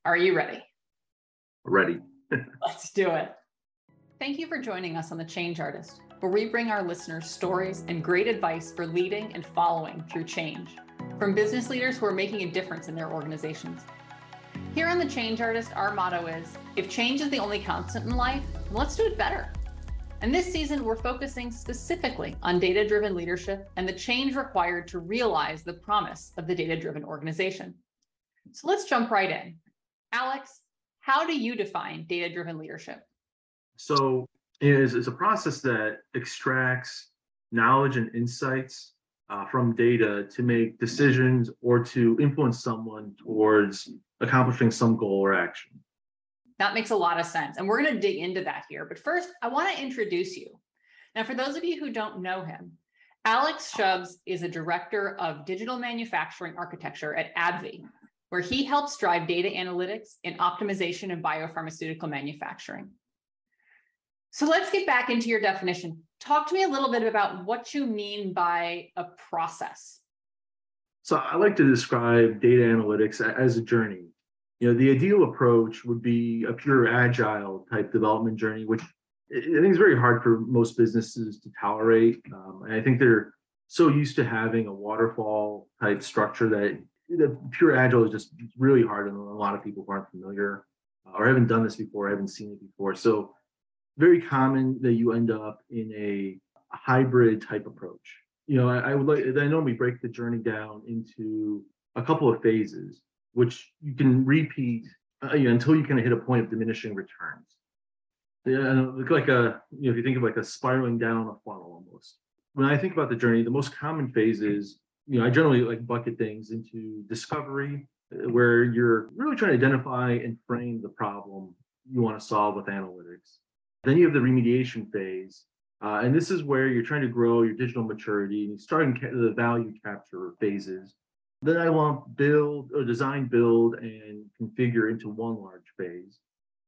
Are you ready? Ready. Let's do it. Thank you for joining us on The Change Artist, where we bring our listeners stories and great advice for leading and following through change, from business leaders who are making a difference in their organizations. Here on The Change Artist, our motto is, if change is the only constant in life, let's do it better. And this season, we're focusing specifically on data-driven leadership and the change required to realize the promise of the data-driven organization. So let's jump right in. Alex, how do you define data-driven leadership? So it's a process that extracts knowledge and insights from data to make decisions or to influence someone towards accomplishing some goal or action. That makes a lot of sense. And we're going to dig into that here. But first, I want to introduce you. Now, for those of you who don't know him, Alex Shubs is a director of digital manufacturing architecture at AbbVie, where he helps drive data analytics and optimization in biopharmaceutical manufacturing. So let's get back into your definition. Talk to me a little bit about what you mean by a process. So I like to describe data analytics as a journey. The ideal approach would be a pure agile type development journey, which I think is very hard for most businesses to tolerate. And I think they're so used to having a waterfall type structure that the pure agile is just really hard, and a lot of people who aren't familiar or haven't done this before, haven't seen it before. So very common that you end up in a hybrid type approach. I normally break the journey down into a couple of phases, which you can repeat until you kind of hit a point of diminishing returns. Look like if you think of like a spiraling down a funnel almost. When I think about the journey, the most common phase is, I generally like bucket things into discovery, where you're really trying to identify and frame the problem you want to solve with analytics. Then you have the remediation phase, and this is where you're trying to grow your digital maturity and you're starting the value capture phases. Then I want build, and configure into one large phase.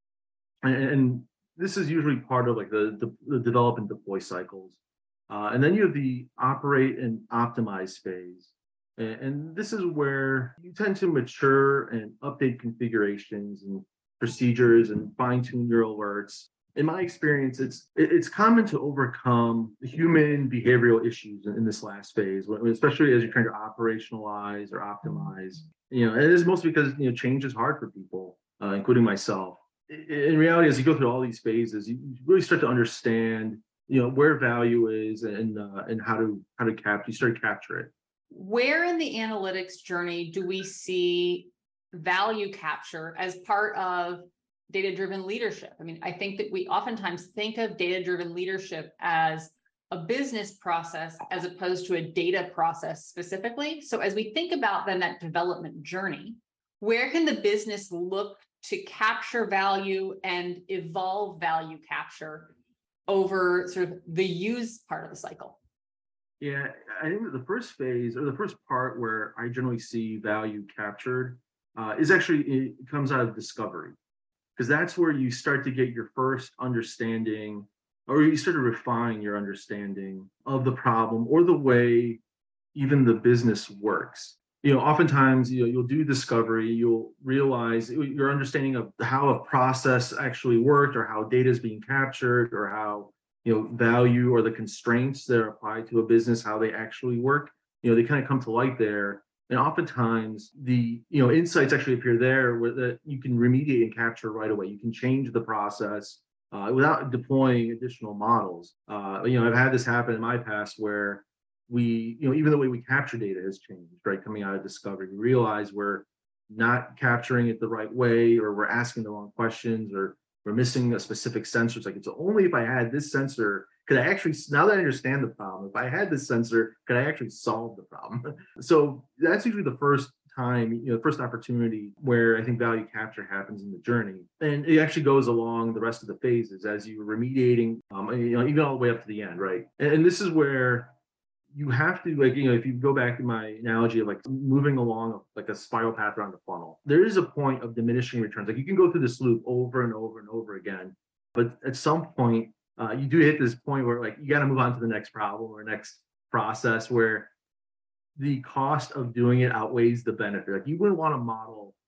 And this is usually part of like the develop and deploy cycles. And then you have the operate and optimize phase. And this is where you tend to mature and update configurations and procedures and fine-tune your alerts. In my experience, it's common to overcome human behavioral issues in this last phase, especially as you're trying to operationalize or optimize. And it is mostly because change is hard for people, including myself. In reality, as you go through all these phases, you really start to understand where value is and how to capture. You start to capture it. Where in the analytics journey do we see value capture as part of data-driven leadership? I mean, I think that we oftentimes think of data-driven leadership as a business process as opposed to a data process specifically. So as we think about then that development journey, where can the business look to capture value and evolve value capture over sort of the use part of the cycle? Yeah, I think that the first phase or the first part where I generally see value captured is actually, it comes out of discovery. Because that's where you start to get your first understanding, or you start to refine your understanding of the problem or the way even the business works. Oftentimes you'll do discovery, you'll realize your understanding of how a process actually worked, or how data is being captured, or how value or the constraints that are applied to a business, how they actually work. They kind of come to light there. And oftentimes the insights actually appear there that you can remediate and capture right away. You can change the process without deploying additional models. I've had this happen in my past where we, even the way we capture data has changed, right? Coming out of discovery, we realize we're not capturing it the right way, or we're asking the wrong questions, or we're missing a specific sensor. It's like, it's only if I had this sensor could I actually, now that I understand the problem, if I had this sensor, could I actually solve the problem? So that's usually the first time, first opportunity where I think value capture happens in the journey. And it actually goes along the rest of the phases as you're remediating, even all the way up to the end, right? And this is where you have to, if you go back to my analogy of like moving along like a spiral path around the funnel, there is a point of diminishing returns. Like you can go through this loop over and over and over again, but at some point, you do hit this point where like you got to move on to the next problem or next process where the cost of doing it outweighs the benefit. Like you wouldn't want to model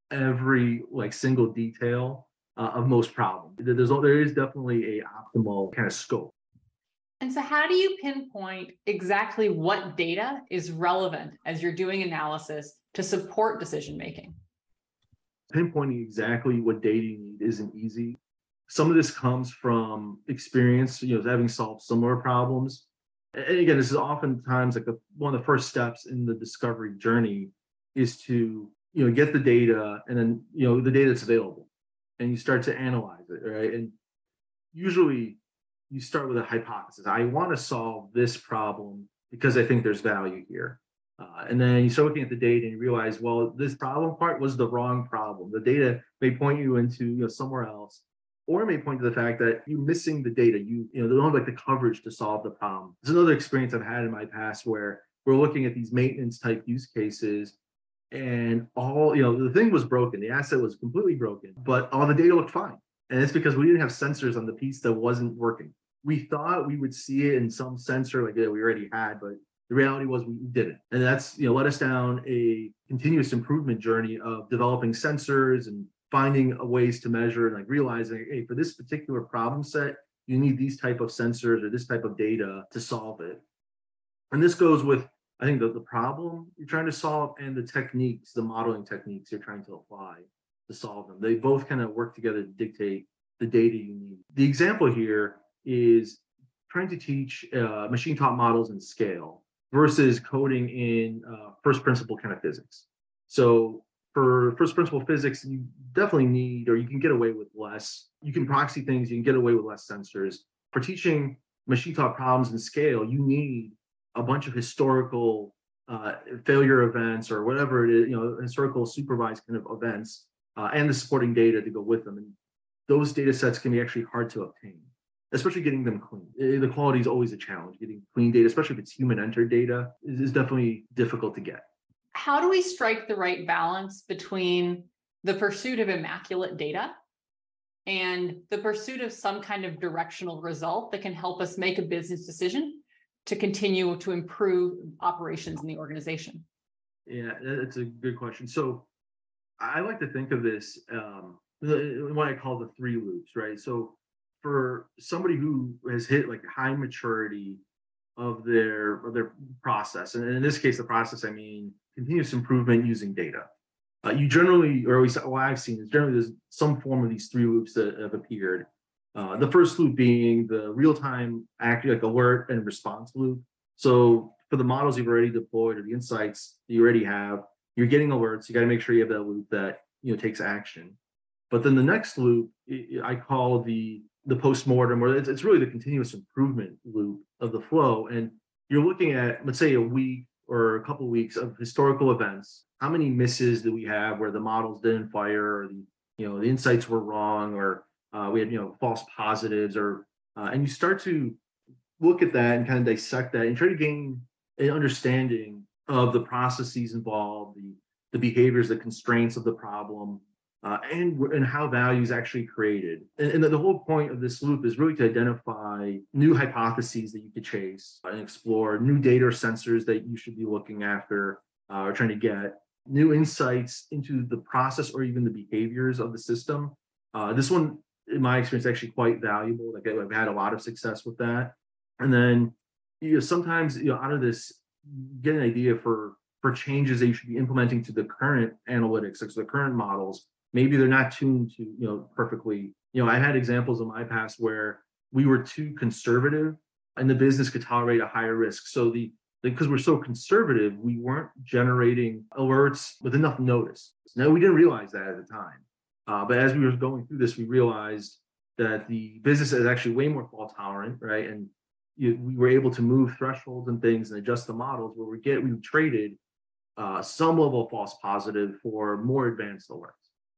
every like single detail of most problems. There is definitely a optimal kind of scope. And so how do you pinpoint exactly what data is relevant as you're doing analysis to support decision making? Pinpointing exactly what data you need isn't easy. Some of this comes from experience, having solved similar problems. And again, this is oftentimes like one of the first steps in the discovery journey is to, get the data and then, the data that's available and you start to analyze it, right? And usually you start with a hypothesis. I want to solve this problem because I think there's value here. And then you start looking at the data and you realize, well, this problem part was the wrong problem. The data may point you into somewhere else, or it may point to the fact that you're missing the data. They don't have like the coverage to solve the problem. There's another experience I've had in my past where we're looking at these maintenance type use cases, and all the thing was broken. The asset was completely broken, but all the data looked fine. And it's because we didn't have sensors on the piece that wasn't working. We thought we would see it in some sensor like we already had, but the reality was we didn't. And that's led us down a continuous improvement journey of developing sensors and finding ways to measure and like realizing, hey, for this particular problem set, you need these type of sensors or this type of data to solve it. And this goes with, I think, the problem you're trying to solve and the techniques, the modeling techniques you're trying to apply to solve them. They both kind of work together to dictate the data you need. The example here is trying to teach machine taught models in scale versus coding in first principle kind of physics. So for first principle physics, you definitely need, or you can get away with less. You can proxy things, you can get away with less sensors. For teaching machine taught problems in scale, you need a bunch of historical failure events or whatever it is, historical supervised kind of events and the supporting data to go with them. And those data sets can be actually hard to obtain, especially getting them clean. The quality is always a challenge. Getting clean data, especially if it's human entered data, is definitely difficult to get. How do we strike the right balance between the pursuit of immaculate data and the pursuit of some kind of directional result that can help us make a business decision to continue to improve operations in the organization? Yeah, that's a good question. So I like to think of this, what I call the three loops, right? So for somebody who has hit like high maturity of their process, and in this case, the process, I mean continuous improvement using data. You generally, or at least what I've seen, is generally there's some form of these three loops that have appeared. The first loop being the real-time like alert and response loop. So for the models you've already deployed or the insights you already have, you're getting alerts. You got to make sure you have that loop that takes action. But then the next loop I call the postmortem, or it's really the continuous improvement loop of the flow. And you're looking at, let's say, a week or a couple of weeks of historical events. How many misses do we have where the models didn't fire, or the insights were wrong, or we had false positives, or and you start to look at that and kind of dissect that and try to gain an understanding of the processes involved, the behaviors, the constraints of the problem, and how value is actually created. And the whole point of this loop is really to identify new hypotheses that you could chase and explore, new data or sensors that you should be looking after or trying to get, new insights into the process or even the behaviors of the system. This one, in my experience, is actually quite valuable. Like I've had a lot of success with that. And then sometimes out of this, you get an idea for changes that you should be implementing to the current analytics, like the current models. Maybe they're not tuned to perfectly. I had examples in my past where we were too conservative and the business could tolerate a higher risk. So because we're so conservative, we weren't generating alerts with enough notice. Now, we didn't realize that at the time. But as we were going through this, we realized that the business is actually way more fault tolerant, right? And we were able to move thresholds and things and adjust the models where we traded some level of false positive for more advanced alerts.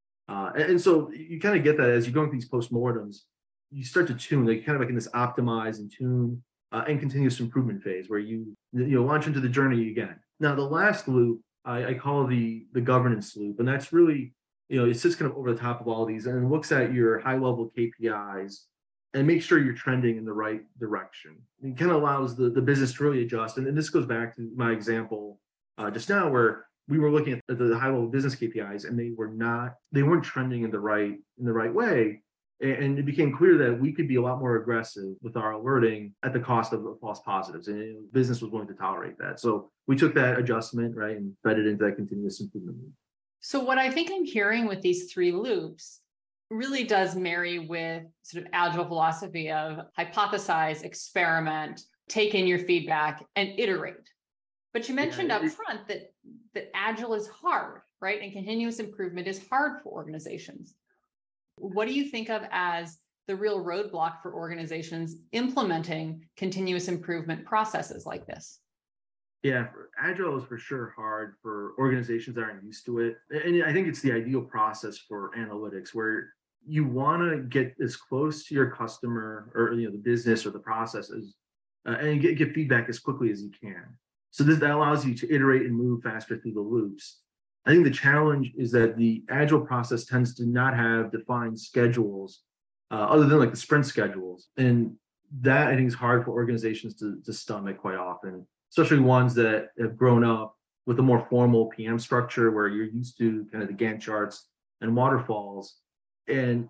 And so you kind of get that as you're going through these postmortems, you start to tune, like kind of like in this optimize and tune and continuous improvement phase where you launch into the journey again. Now, the last loop I call the governance loop, and that's really, it sits kind of over the top of all of these and looks at your high level KPIs and make sure you're trending in the right direction. It kind of allows the business to really adjust. And this goes back to my example just now where we were looking at the high level business KPIs, and they weren't trending in the right way. And it became clear that we could be a lot more aggressive with our alerting at the cost of false positives. And business was willing to tolerate that. So we took that adjustment, right, and fed it into that continuous improvement loop. So what I think I'm hearing with these three loops really does marry with sort of agile philosophy of hypothesize, experiment, take in your feedback, and iterate. But you mentioned up front that agile is hard, right? And continuous improvement is hard for organizations. What do you think of as the real roadblock for organizations implementing continuous improvement processes like this? Yeah, agile is for sure hard for organizations that aren't used to it. And I think it's the ideal process for analytics where you want to get as close to your customer or the business or the processes and get feedback as quickly as you can. So that allows you to iterate and move faster through the loops. I think the challenge is that the agile process tends to not have defined schedules other than like the sprint schedules. And that I think is hard for organizations to stomach quite often, especially ones that have grown up with a more formal PM structure where you're used to kind of the Gantt charts and waterfalls. And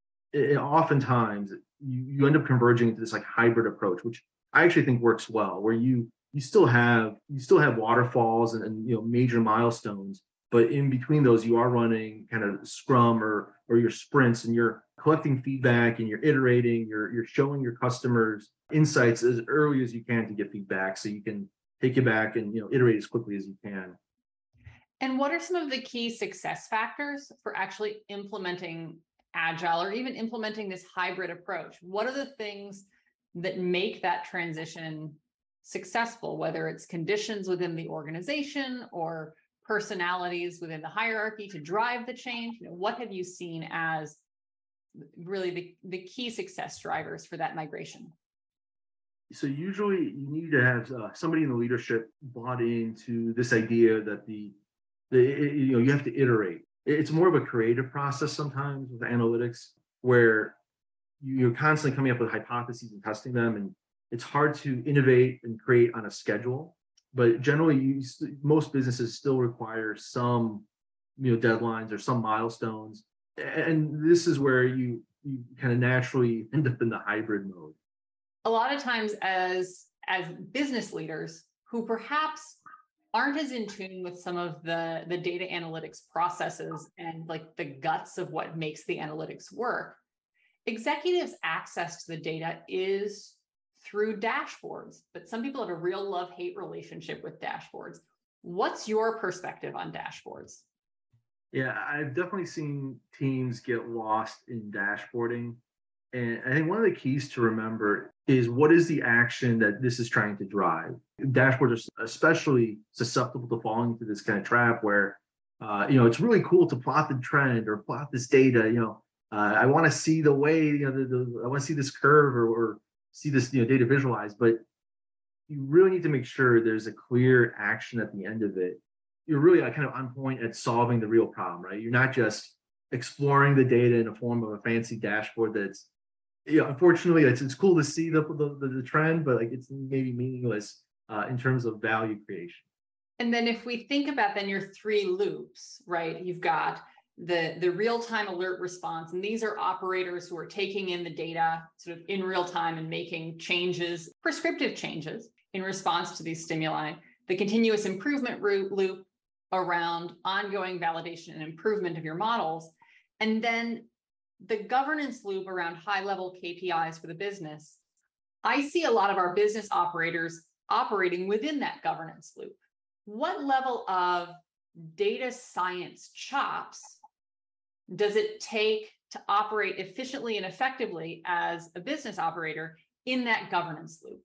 oftentimes you end up converging into this like hybrid approach, which I actually think works well, where you still have waterfalls and major milestones, but in between those you are running kind of Scrum or your sprints, and you're collecting feedback and you're iterating, you're showing your customers insights as early as you can to get feedback so you can take it back and iterate as quickly as you can. And what are some of the key success factors for actually implementing agile or even implementing this hybrid approach? What are the things that make that transition successful, whether it's conditions within the organization or personalities within the hierarchy to drive the change? What have you seen as really the key success drivers for that migration? So usually you need to have somebody in the leadership bought into this idea that you have to iterate. It's more of a creative process sometimes with analytics where you're constantly coming up with hypotheses and testing them, and it's hard to innovate and create on a schedule. But generally, most businesses still require some deadlines or some milestones, and this is where you kind of naturally end up in the hybrid mode. A lot of times as business leaders who perhaps aren't as in tune with some of the data analytics processes and like the guts of what makes the analytics work, executives' access to the data is through dashboards, but some people have a real love-hate relationship with dashboards. What's your perspective on dashboards? Yeah, I've definitely seen teams get lost in dashboarding. And I think one of the keys to remember is what is the action that this is trying to drive. Dashboards are especially susceptible to falling into this kind of trap where, it's really cool to plot the trend or plot this data. I want to see the way, I want to see this curve or see this, data visualized, but you really need to make sure there's a clear action at the end of it. You're really kind of on point at solving the real problem, right? You're not just exploring the data in a form of a fancy dashboard that's, unfortunately, it's cool to see the trend, but like it's maybe meaningless in terms of value creation. And then if we think about then your three loops, right? You've got the real-time alert response, and these are operators who are taking in the data sort of in real time and making changes, prescriptive changes in response to these stimuli. The continuous improvement loop around ongoing validation and improvement of your models, and then the governance loop around high-level KPIs for the business. I see a lot of our business operators operating within that governance loop. What level of data science chops does it take to operate efficiently and effectively as a business operator in that governance loop?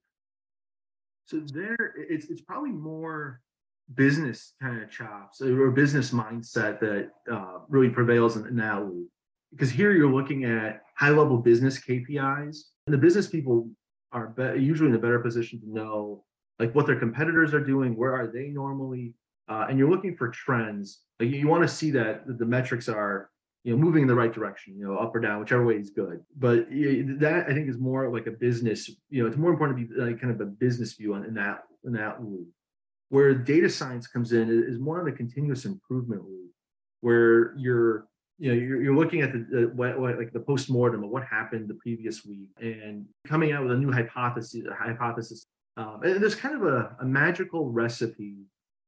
So it's probably more business kind of chops or business mindset that really prevails in that loop. Because here you're looking at high-level business KPIs, and the business people are usually in a better position to know like what their competitors are doing, where are they normally, and you're looking for trends. Like you want to see that the metrics are moving in the right direction, up or down, whichever way is good. But that I think is more like a business. It's more important to be like kind of a business view in that loop. Where data science comes in is more on the continuous improvement loop, where you're looking at like the postmortem of what happened the previous week and coming out with a new hypothesis. And there's kind of a magical recipe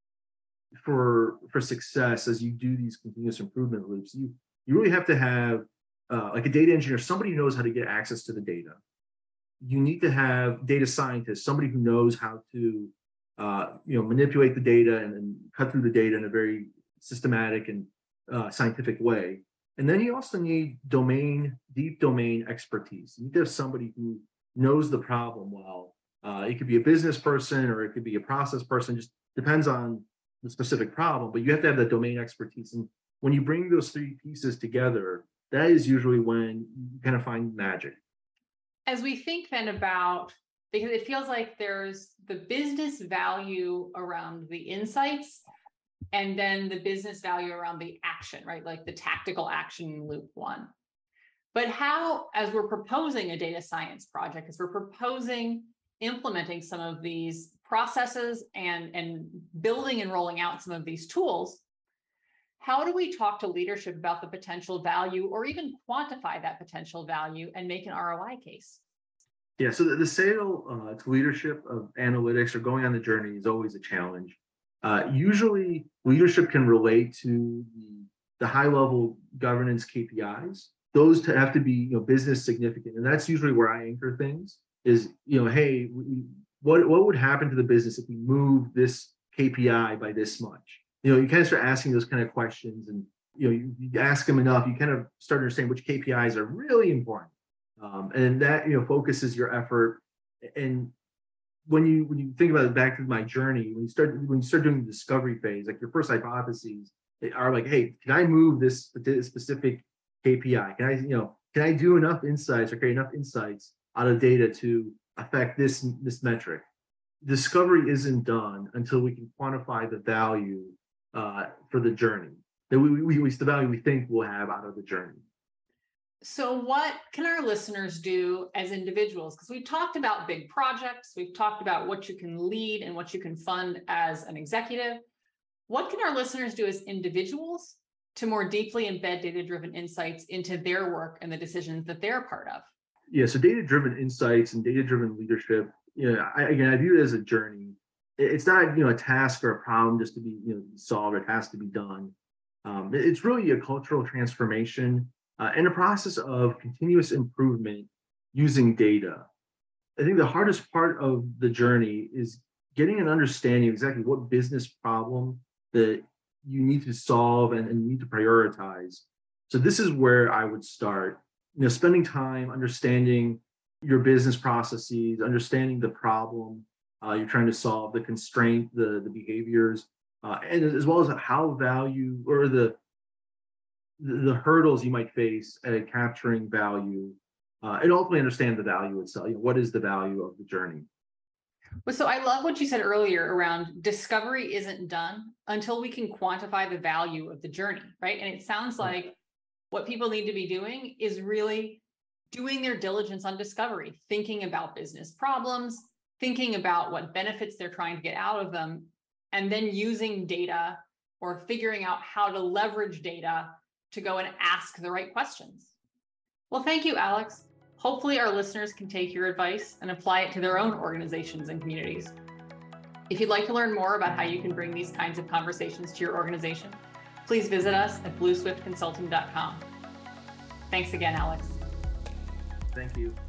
for success as you do these continuous improvement loops. You really have to have like a data engineer, somebody who knows how to get access to the data. You need to have data scientists, somebody who knows how to manipulate the data and cut through the data in a very systematic and scientific way. And then you also need deep domain expertise. You need to have somebody who knows the problem well. It could be a business person or it could be a process person, just depends on the specific problem, but you have to have that domain expertise. And when you bring those three pieces together, that is usually when you kind of find magic. As we think then about, because it feels like there's the business value around the insights and then the business value around the action, right? Like the tactical action in loop one. But how, as we're proposing a data science project, as we're proposing implementing some of these processes and building and rolling out some of these tools, how do we talk to leadership about the potential value or even quantify that potential value and make an ROI case? Yeah, so the sale to leadership of analytics or going on the journey is always a challenge. Usually, leadership can relate to the high-level governance KPIs. Those have to be business significant, and that's usually where I anchor things. Is hey, what would happen to the business if we move this KPI by this much? You kind of start asking those kind of questions, and you ask them enough, you kind of start understanding which KPIs are really important, and that focuses your effort. And when you think about it, back to my journey, when you start doing the discovery phase, like your first hypotheses are like, hey, can I move this specific KPI? Can I do enough insights or create enough insights out of data to affect this metric? Discovery isn't done until we can quantify the value for the journey, that the value we think we'll have out of the journey. So what can our listeners do as individuals? Because we've talked about big projects, we've talked about what you can lead and what you can fund as an executive. What can our listeners do as individuals to more deeply embed data-driven insights into their work and the decisions that they're a part of? Yeah, so data-driven insights and data-driven leadership, I view it as a journey. It's not, a task or a problem just to be, solved. It has to be done. It's really a cultural transformation and a process of continuous improvement using data. I think the hardest part of the journey is getting an understanding of exactly what business problem that you need to solve and need to prioritize. So this is where I would start. Spending time understanding your business processes, understanding the problem you're trying to solve, the constraint, the behaviors, and as well as how value or the hurdles you might face at capturing value, and ultimately understand the value itself. What is the value of the journey? Well, so I love what you said earlier around discovery isn't done until we can quantify the value of the journey, right? And it sounds like what people need to be doing is really doing their diligence on discovery, thinking about business problems, thinking about what benefits they're trying to get out of them, and then using data or figuring out how to leverage data to go and ask the right questions. Well, thank you, Alex. Hopefully our listeners can take your advice and apply it to their own organizations and communities. If you'd like to learn more about how you can bring these kinds of conversations to your organization, please visit us at blueswiftconsulting.com. Thanks again, Alex. Thank you.